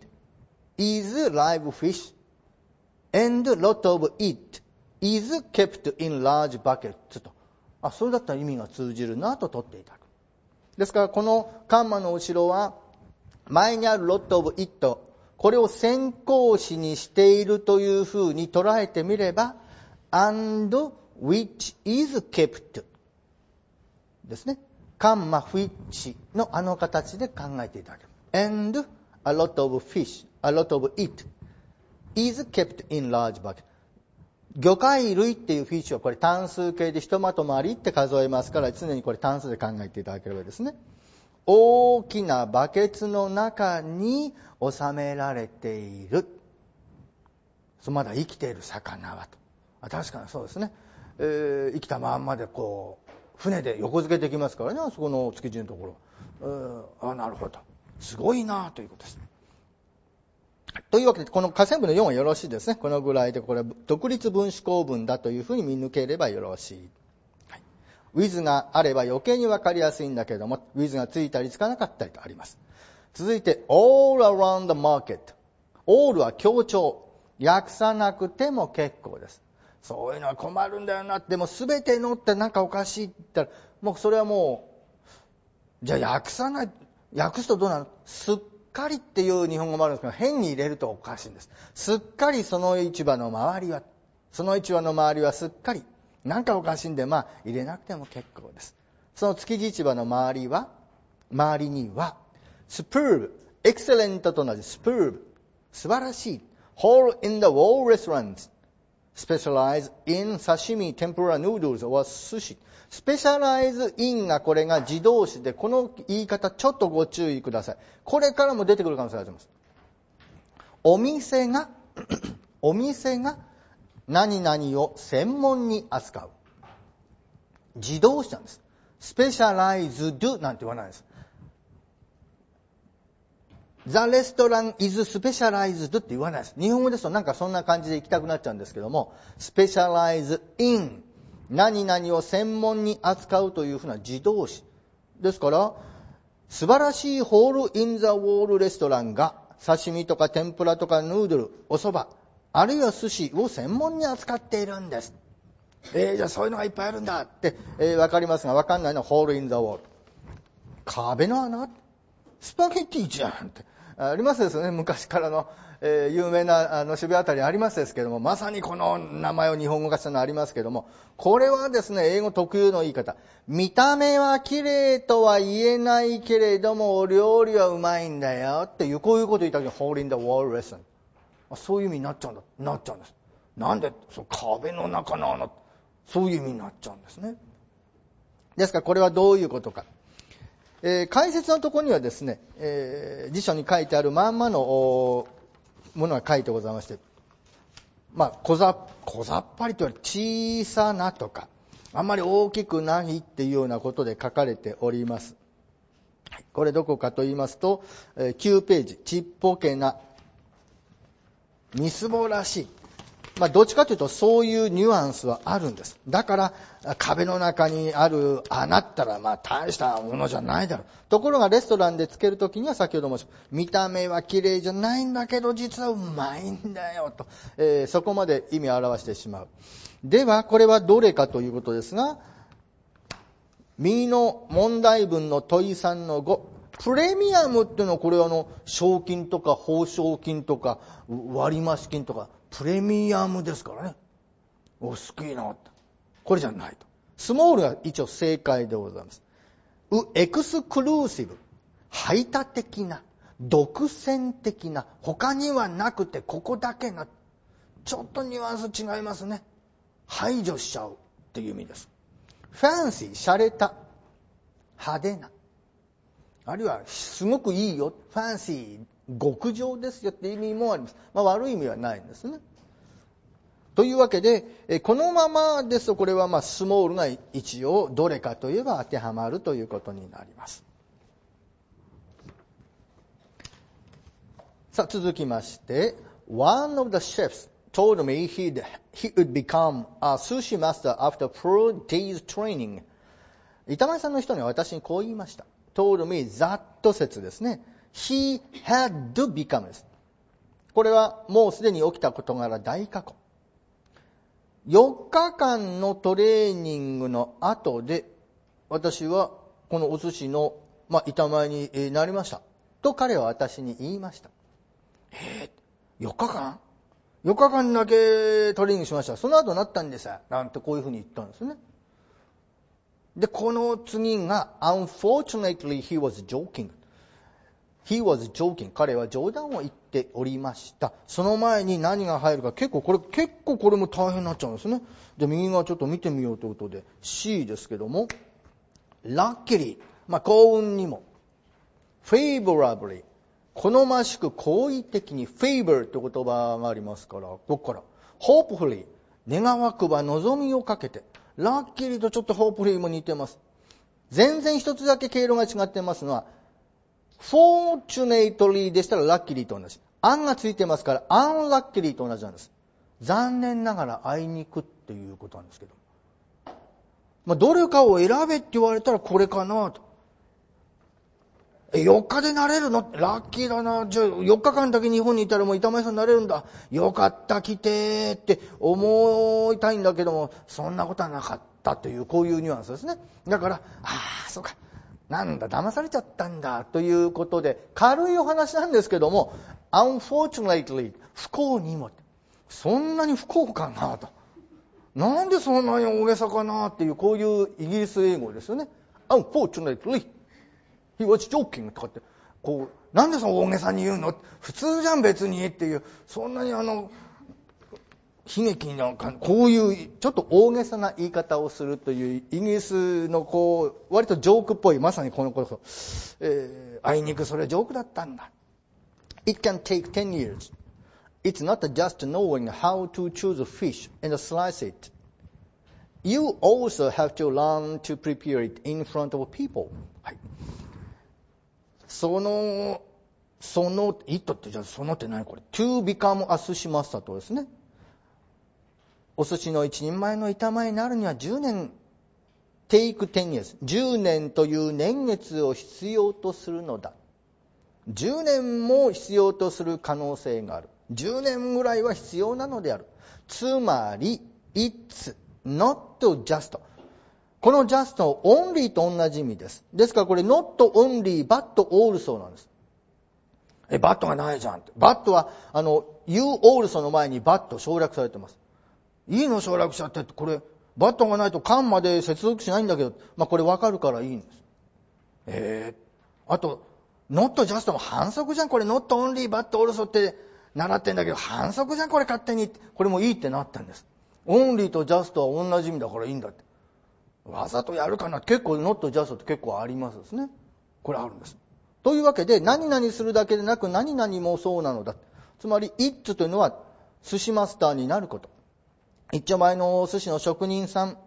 is live fish and lot of it is kept in large buckets と。あ、それだったら意味が通じるなと取っていただく。ですから、このカンマの後ろは、前にある lot of it、これを先行詞にしているというふうに捉えてみれば、and which is kept ですね。カンマフィッチのあの形で考えていただける。and a lot of fish, a lot of it is kept in large bucket。魚介類っていうフィッシュはこれ単数形でひとまとまりって数えますから、常にこれ単数で考えていただければですね。大きなバケツの中に収められている。まだ生きている魚はと。あ、確かにそうですね。えー、生きたまんまでこう船で横付けてきますからね、あそこの築地のところ。あ、なるほど。すごいなということです。というわけで、この下線部のよんはよろしいですね。このぐらいで、これは独立分子構文だというふうに見抜ければよろしい。はい、with があれば余計にわかりやすいんだけれども、with がついたりつかなかったりとあります。続いて、all around the market。all は強調。訳さなくても結構です。そういうのは困るんだよな。でも全てのってなんかおかしいって言ったら、もうそれはもう、じゃあ訳さない、訳すとどうなの？すっかりっていう日本語もあるんですけど、変に入れるとおかしいんです。すっかりその市場の周りは、その市場の周りはすっかり、なんかおかしいんで、まあ入れなくても結構です。その築地市場の周りは、周りには、superb、excellent と同じ superb、素晴らしい、hole in the wall restaurants、specialize in sashimi, tempura, noodles or sushi。スペシャライズインがこれが自動詞で、この言い方ちょっとご注意ください。これからも出てくる可能性があります。お店が、お店が何々を専門に扱う。自動詞なんです。スペシャライズドなんて言わないです。The restaurant is specialized って言わないです。日本語ですとなんかそんな感じで行きたくなっちゃうんですけども、specialize in 何々を専門に扱うというふうな自動詞ですから、素晴らしいホールインザウォールレストランが刺身とか天ぷらとかヌードル、お蕎麦、あるいは寿司を専門に扱っているんです。えー、じゃあそういうのがいっぱいあるんだって、えー、わかりますが、わかんないのはホールインザウォール。壁の穴？スパゲッティじゃんってありますですよね。昔からの、えー、有名なあの渋谷あたりありますですけども、まさにこの名前を日本語化したのありますけども、これはですね、英語特有の言い方。見た目は綺麗とは言えないけれども、お料理はうまいんだよっていう、こういうこと言った時に、ホールインダーウォールレッスン。そういう意味になっちゃうんだ、なっちゃうんです。なんで、そう壁の中の穴、そういう意味になっちゃうんですね。ですからこれはどういうことか。えー、解説のところにはですね、えー、辞書に書いてあるまんまのものが書いてございまして、まあ、小ざ、小ざっぱりというより小さなとか、 あんまり大きくないっていうようなことで書かれております。これどこかと言いますと、きゅうページ、ちっぽけな、みすぼらしい。まあ、どっちかというとそういうニュアンスはあるんです。だから壁の中にある穴ったらまあ大したものじゃないだろう。ところがレストランでつけるときには先ほど申しました見た目は綺麗じゃないんだけど実はうまいんだよと、えー、そこまで意味を表してしまう。ではこれはどれかということですが、右の問題文の問いさんのご、プレミアムっていうのはこれはあの賞金とか報奨金とか割増金とかプレミアムですからね。お好きな。これじゃないと。スモールが一応正解でございます。う、エクスクルーシブ。排他的な。独占的な。他にはなくてここだけな。ちょっとニュアンス違いますね。排除しちゃうっていう意味です。ファンシー、洒落た。派手な。あるいはすごくいいよ。ファンシー。極上ですよって意味もあります。まあ、悪い意味はないんですね。というわけで、このままですとこれはまあスモールが一応どれかといえば当てはまるということになります。さあ続きまして、One of the chefs told me he'd, he would become a sushi master after four days training. 板前さんの人には私にこう言いました。told me ざっと説ですね。He had to become です。これはもうすでに起きた事柄大過去。よっかかんのトレーニングの後で私はこのお寿司の、まあ、板前になりましたと彼は私に言いました。えー、よっかかん ?よっかかんだけトレーニングしました。その後なったんですよ。なんてこういうふうに言ったんですね。で、この次が Unfortunately he was joking。He was joking. 彼は冗談を言っておりました。その前に何が入るか、結構これ、結構これも大変になっちゃうんですね。で、右側ちょっと見てみようということで、C ですけども、luckily、まあ幸運にも、favorably、好ましく好意的に、favor という言葉がありますから、ここから、hopefully、願わくば望みをかけて、luckily とちょっと hopefully も似てます。全然一つだけ経路が違ってますのは、fortunately でしたら luckily と同じ。案がついてますから unluckily と同じなんです。残念ながらあいにくっていうことなんですけど。まあ、どれかを選べって言われたらこれかなと。え、よっかでなれるの？ラッキーだな。じゃあよっかかんだけ日本にいたらもう板前さんになれるんだ。よかった来てって思いたいんだけども、そんなことはなかったというこういうニュアンスですね。だから、ああ、そうか。なんだ、騙されちゃったんだということで、軽いお話なんですけども、unfortunately、不幸にも、そんなに不幸かなと。なんでそんなに大げさかなっていう、こういうイギリス英語ですよね。unfortunately、he was joking とかって、こう、なんでその大げさに言うの？普通じゃん別にっていう、そんなにあの、悲劇なんかこういうちょっと大げさな言い方をするというイギリスのこう割とジョークっぽいまさにこのこと、えー、あいにくそれジョークだったんだ。It can take ten years. It's not just knowing how to choose a fish and slice it. You also have to learn to prepare it in front of people. はい。そのその it ってじゃあそのって何これ to become a sushi master とですね。お寿司の一人前の板前になるにはじゅうねん、take ten years、じゅうねんという年月を必要とするのだ。じゅうねんも必要とする可能性がある。じゅうねんぐらいは必要なのである。つまり、it's not just。この just の only と同じ意味です。ですからこれ not only but also なんです。え、but がないじゃんって。but は、あの、you also の前に but 省略されてます。いいの省略しちゃってって、これ、バットがないと缶まで接続しないんだけど、まあこれわかるからいいんです。えー、あと、not just も反則じゃん、これ not only but also って習ってんだけど、反則じゃん、これ勝手に。これもいいってなったんです。only と just は同じ意味だからいいんだって。わざとやるかな、結構 not just って結構ありますですね。これあるんです。というわけで、何々するだけでなく何々もそうなのだ。つまり、it というのは寿司マスターになること。一丁前のお寿司の職人さん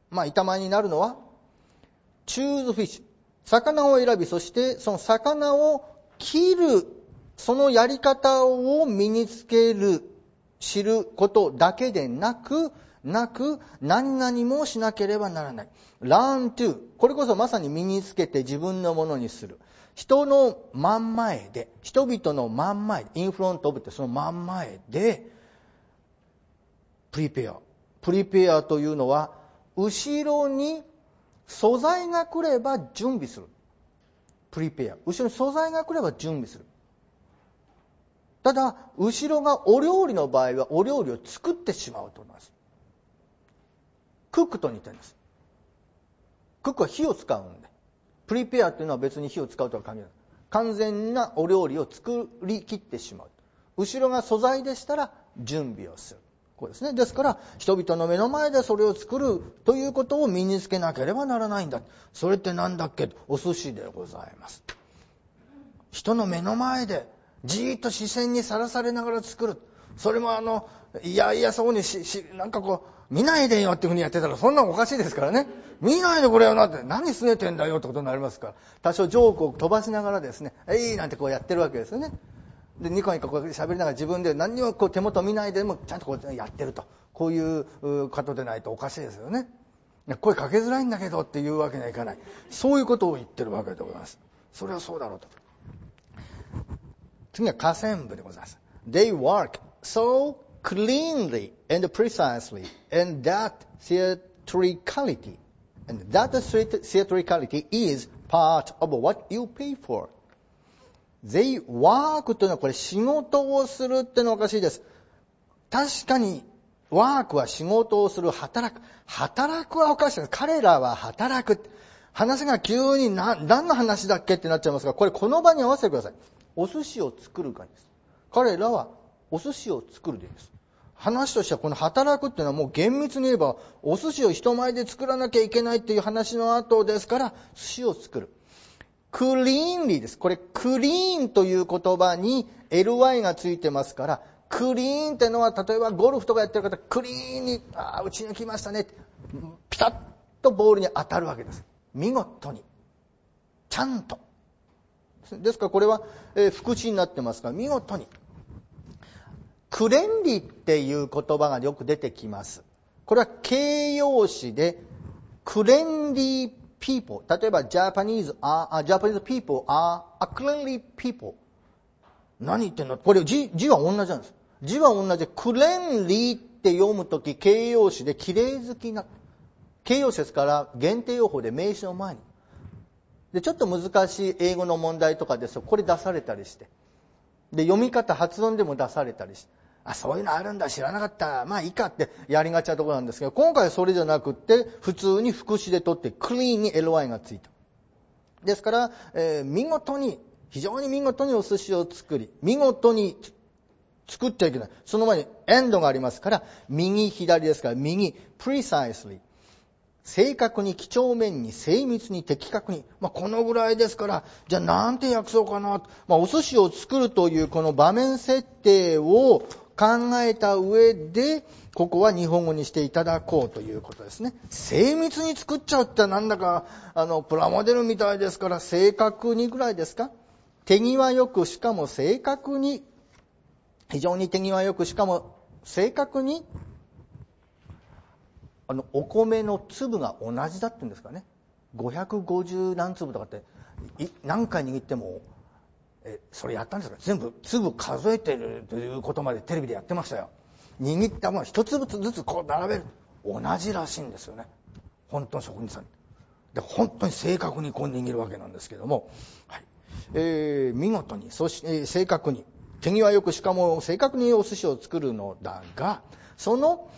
まあ板前になるのは、choose fish。魚を選び、そしてその魚を切る、そのやり方を身につける、知ることだけでなく、なく、何々もしなければならない。learn to。これこそまさに身につけて自分のものにする。人の真ん前で、人々の真ん前で、in front of ってその真ん前で、prepare。prepare というのは、後ろに素材が来れば準備する。prepare。後ろに素材が来れば準備する。ただ、後ろがお料理の場合は、お料理を作ってしまうと思います。クックと似てるんです。クックは火を使うんで。プリペアというのは別に火を使うとは限らない。完全なお料理を作り切ってしまう。後ろが素材でしたら準備をする。こうですね。ですから、人々の目の前でそれを作るということを身につけなければならないんだ。それってなんだっけ？お寿司でございます。人の目の前でじーっと視線にさらされながら作る。それもあの、いやいやそうにし、しなんかこう、見ないでよっていうふうにやってたらそんなのおかしいですからね。見ないでこれよなって、何拗ねてんだよってことになりますから。多少ジョークを飛ばしながらですね、えいなんてこうやってるわけですよね。で、ニコニコこう喋りながら自分で何にもこう手元見ないでもちゃんとこうやってると。こういう方でないとおかしいですよね。声かけづらいんだけどっていうわけにはいかない。そういうことを言ってるわけでございます。それはそうだろうと。次は下線部でございます。They work so cleanly and precisely and that theatricality and that theatricality is part of what you pay for. They work というのはこれ仕事をするってのはおかしいです。確かにワークは仕事をする、働く。働くはおかしいです。彼らは働く。話が急に何、何の話だっけってなっちゃいますが、これこの場に合わせてください。お寿司を作るかです。彼らはお寿司を作るでいいです。話としてはこの働くっていうのはもう厳密に言えばお寿司を人前で作らなきゃいけないっていう話の後ですから寿司を作る。クリーンリーです。これクリーンという言葉に エルワイ がついてますからクリーンってのは例えばゴルフとかやってる方クリーンにあ打ち抜きましたねピタッとボールに当たるわけです。見事にちゃんとですからこれは、えー、副詞になってますから見事にクレンリーっていう言葉がよく出てきます。これは形容詞でクレンリー people 例えば Japanese are Japanese people are a cleanly people 何言ってんのこれ字、字は同じなんです。字は同じでクレンリーって読むとき形容詞で綺麗好きな形容詞ですから限定用法で名詞の前にでちょっと難しい英語の問題とかですとこれ出されたりしてで読み方発音でも出されたりしてあそういうのあるんだ知らなかったまあいいかってやりがちなところなんですけど今回はそれじゃなくって普通に副詞で取ってクリーンに エルワイ がついたですから、えー、見事に非常に見事にお寿司を作り見事に作っちゃいけないその前にエンドがありますから右左ですから右 precisely正確に几帳面に精密に的確に、まあ、このぐらいですからじゃあなんて訳そうかな、まあ、お寿司を作るというこの場面設定を考えた上でここは日本語にしていただこうということですね。精密に作っちゃうってなんだかあのプラモデルみたいですから正確にぐらいですか手際よくしかも正確に非常に手際よくしかも正確にあのお米の粒が同じだって言うんですかねごひゃくごじゅう何粒とかって何回握ってもえそれやったんですか全部粒数えてるということまでテレビでやってましたよ。握ったもの一粒ずつこう並べる同じらしいんですよね本当の職人さんで本当に正確にこう握るわけなんですけども、はいえー、見事にそして、えー、正確に手際よくしかも正確にお寿司を作るのだがその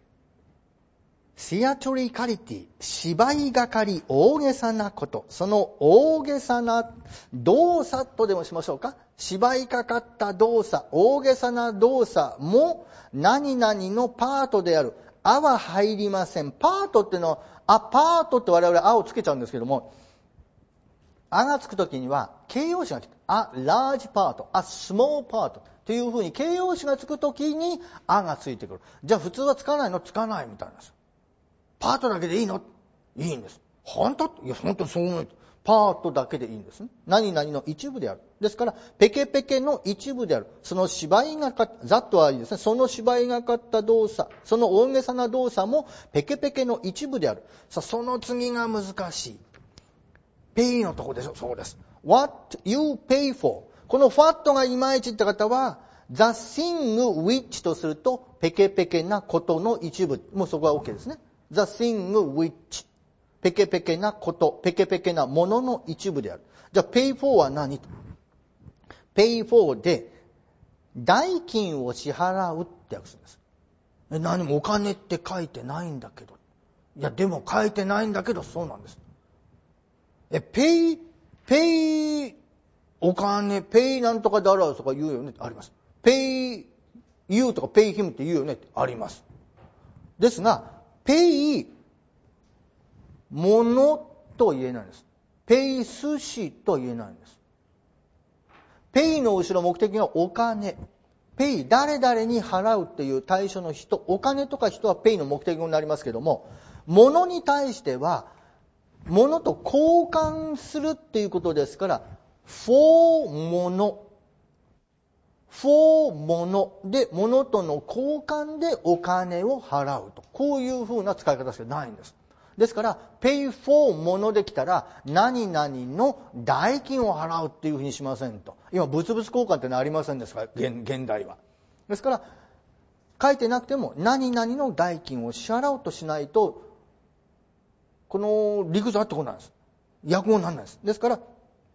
シアトリカリティ、芝居がかり、大げさなこと、その大げさな動作とでもしましょうか。芝居かかった動作、大げさな動作も何々のパートである。あは入りません。パートっていうのは、アパートって我々あをつけちゃうんですけども、あがつくときには形容詞がつく。あ、large part、あ、small part。というふうに形容詞がつくときにあがついてくる。じゃあ普通はつかないのつかないみたいなんです。 パートだけでいいの？いいんです。本当？いや、本当にそう思う。パートだけでいいんですね。何々の一部である。ですから、ペケペケの一部である。その芝居がかった、ざっとはいいですね。その芝居がかった動作、その大げさな動作もペケペケの一部である。さあ、その次が難しい。pay のとこでしょ。そうです。what you pay for。この what がいまいちって方は、the thing which とすると、ペケペケなことの一部。もうそこは OK ですね。the thing which。ペケペケなこと、ペケペケなものの一部である。じゃあ、pay for は何？ pay for で、代金を支払うって訳すんです。何もお金って書いてないんだけど。いや、でも書いてないんだけど、そうなんです。え、pay、pay、お金、pay なんとかだろうとか言うよねってあります。pay you とか pay him って言うよねってあります。ですが、pay ものとは言えないんです。pay 寿司とは言えないんです。pay の後ろ目的がお金。pay 誰々に払うっていう対象の人、お金とか人は pay の目的になりますけども、物に対しては、物と交換するっていうことですから、for 物。for 物で、物との交換でお金を払うと。こういう風な使い方しかないんです。ですから、pay for 物できたら、何々の代金を払うっていうふうにしませんと。今、物々交換ってのはありませんですから、現、現代は。ですから、書いてなくても、何々の代金を支払うとしないと、この理屈はあってこないんです。訳語にならないです。ですから、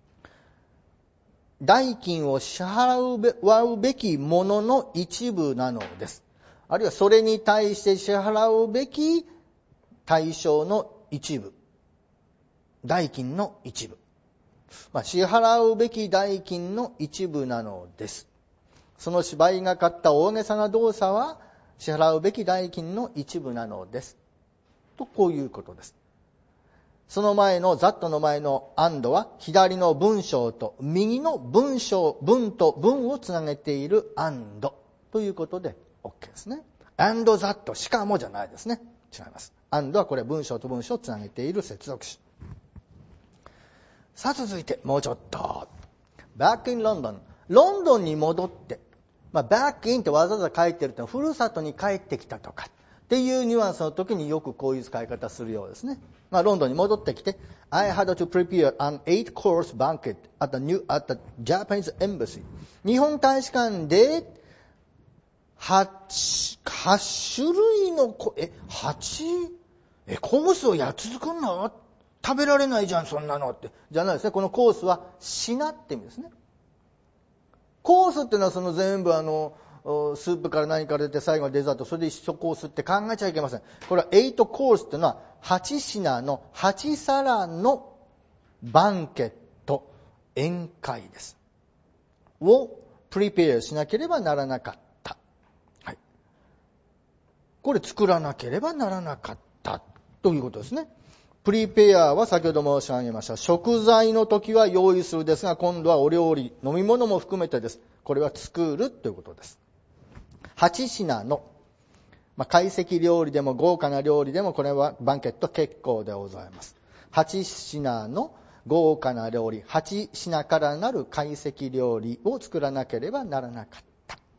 代金を支払う べ, うべきものの一部なのです。あるいは、それに対して支払うべき対象の一部。代金の一部。まあ、支払うべき代金の一部なのです。その芝居がかった大げさな動作は、支払うべき代金の一部なのです。と、こういうことです。その前の、that の前の and は、左の文章と右の文章、文と文をつなげている and ということで OK ですね。and that しかもじゃないですね。違います。and はこれ文章と文章をつなげている接続詞。さあ続いてもうちょっと。back in London。ロンドンに戻って、まあ、back in ってわざわざ書いてると、ふるさとに帰ってきたとかっていうニュアンスの時によくこういう使い方するようですね。まあ、ロンドンに戻ってきて、I had to prepare an eight course banquet at the, new, at the Japanese embassy。日本大使館で8、8種類のこ、え、8? え、コースをやっつ作るの？食べられないじゃん、そんなのって。じゃないですね。このコースは品って意味ですね。コースっていうのはその全部あの、スープから何から出て最後はデザート、それで一コースって考えちゃいけません。これはエイトコースっていうのははち品のはち皿のバンケット、宴会です。をプリペアしなければならなかった。はい。これ作らなければならなかったということですね。プリペアは先ほど申し上げました。食材の時は用意するですが、今度はお料理、飲み物も含めてです。これは作るということです。はち品の、まあ、懐石料理でも豪華な料理でもこれはバンケット結構でございます。はち品の豪華な料理、はち品からなる懐石料理を作らなければならなかった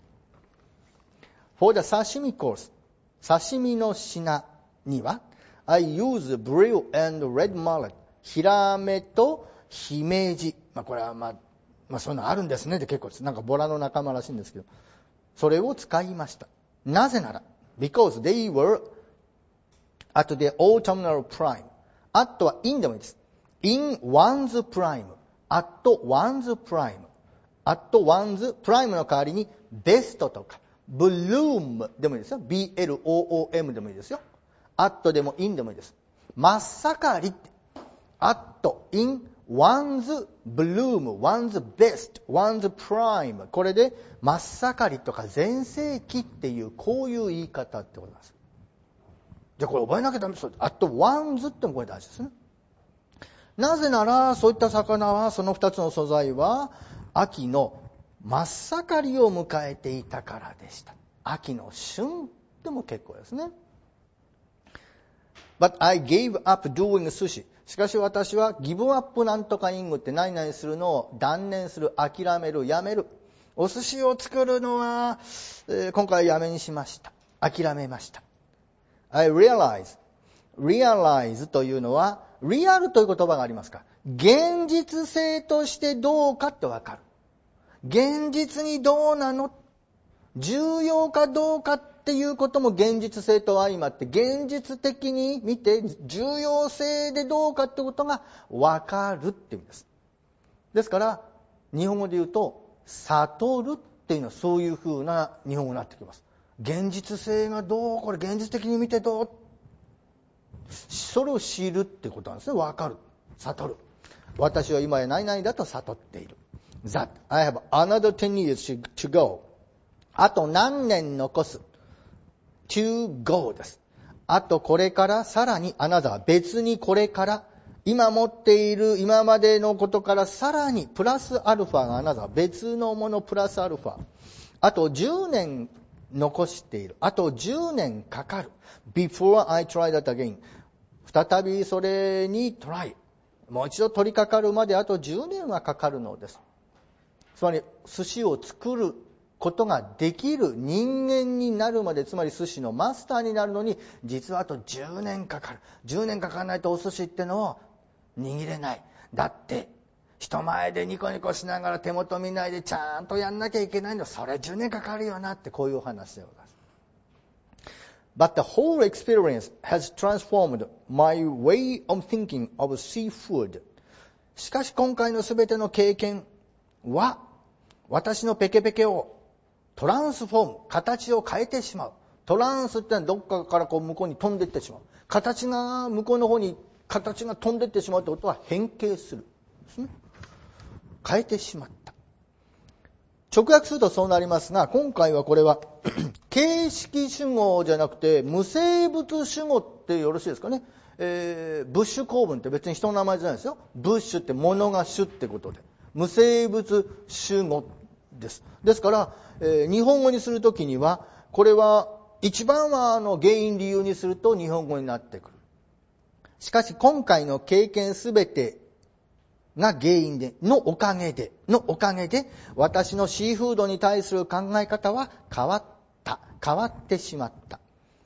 。For the sashimi course、刺身の品には、I use brill and red mullet。ヒラメと姫路。まあこれはまあ、まあそういうのあるんですねで結構です。なんかボラの仲間らしいんですけど。それを使いました。なぜなら、because they were at the autumnal prime。at は in でもいいです。in one's prime。at one's prime。at one's prime の代わりに best とか bloom でもいいですよ。ブローム でもいいですよ。at でも in でもいいです。真っ盛りって。at in one's bloom, one's best, one's prime。これで真っ盛りとか全盛期っていうこういう言い方ってことなんです。じゃあこれ覚えなきゃダメです。at one's ってもこれ大事ですね。なぜならそういった魚はその二つの素材は秋の真っ盛りを迎えていたからでした。秋の旬でも結構ですね。 But I gave up doing sushi. しかし私はギブアップなんとかイングって何々するのを断念する、諦める、やめる。お寿司を作るのは、えー、今回やめにしました。諦めました。I realize. realize というのは、リアルという言葉がありますか。現実性としてどうかってわかる。現実にどうなの？重要かどうかっていうことも現実性と相まって、現実的に見て重要性でどうかってことがわかるっていうんです。ですから、日本語で言うと、悟るっていうのはそういう風な日本語になってきます。現実性がどう、これ現実的に見てどう、それを知るってことなんですね。わかる。悟る。私は今や何々だと悟っている。That I have another ten years to go. あと何年残す。to go です。あとこれからさらに another 別にこれから今持っている今までのことからさらにプラスアルファが another 別のものプラスアルファ。あとじゅうねん残している。あとじゅうねんかかる。before I try that again. 再びそれにトライ。もう一度取り掛かるまであとじゅうねんはかかるのです。つまり寿司を作ることができる人間になるまで、つまり寿司のマスターになるのに実はあとじゅうねんかかる。じゅうねんかかんないとお寿司ってのを握れない。だって人前でニコニコしながら手元見ないでちゃんとやんなきゃいけないの、それじゅうねんかかるよなって、こういうお話でございます。But the whole experience has transformed my way of thinking of seafood. しかし今回のすべての経験は私のペケペケをトランスフォーム、形を変えてしまう。トランスってのはどっかからこう向こうに飛んでいってしまう。形が向こうの方に形が飛んでいってしまうということは変形するですね。変えてしまった。直訳するとそうなりますが、今回はこれは形式主語じゃなくて無生物主語ってよろしいですかね。えー、ブッシュ構文って別に人の名前じゃないですよ。ブッシュって物が主ってことで、無生物主語です。ですから、えー、日本語にするときにはこれは一番はあの原因理由にすると日本語になってくる。しかし今回の経験すべてが原因でのおかげでのおかげで私のシーフードに対する考え方は変わった変わってしまった。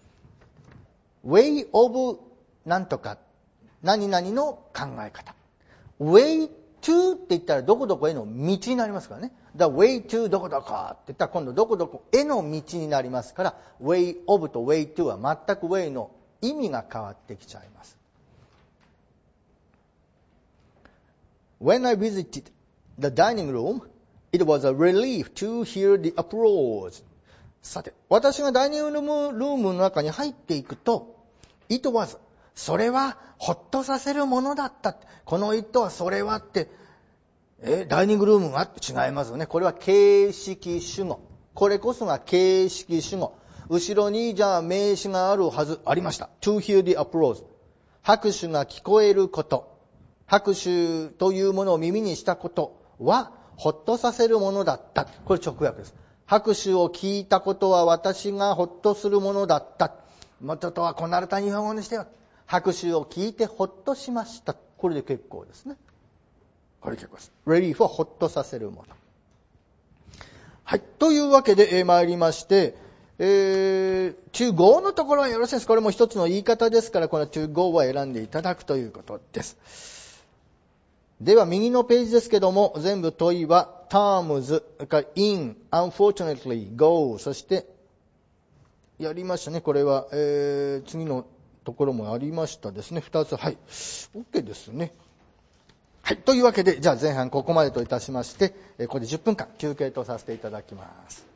way of なんとか何々の考え方、 way to って言ったらどこどこへの道になりますからね。だ way to どこどこって言ったら今度どこどこへの道になりますから、 way of と way to は全く way の意味が変わってきちゃいます。When I visited the dining room, it was a relief to hear the applause. さて、私がダイニングルームの中に入っていくと、it was、それはほっとさせるものだった。この it はそれはって、え、ダイニングルームがって違いますよね。これは形式主語。これこそが形式主語。後ろにじゃあ名詞があるはず、ありました。to hear the applause。拍手が聞こえること。拍手というものを耳にしたことはほっとさせるものだった。これ直訳です。拍手を聞いたことは私がほっとするものだった。もうちょっとはこなれた日本語にしてよ。拍手を聞いてほっとしました。これで結構ですね。これ結構です。レリーフをほっとさせるもの。はい。というわけで、えー、参りまして、えー、to go のところはよろしいです。これも一つの言い方ですから、この to go は選んでいただくということです。では右のページですけども、全部問いは terms、in、unfortunately、go、そしてやりましたね。これは、えー、次のところもありましたですね。二つ、はい。OK ですね。はい。というわけで、じゃあ前半ここまでといたしまして、ここでじゅっぷんかん休憩とさせていただきます。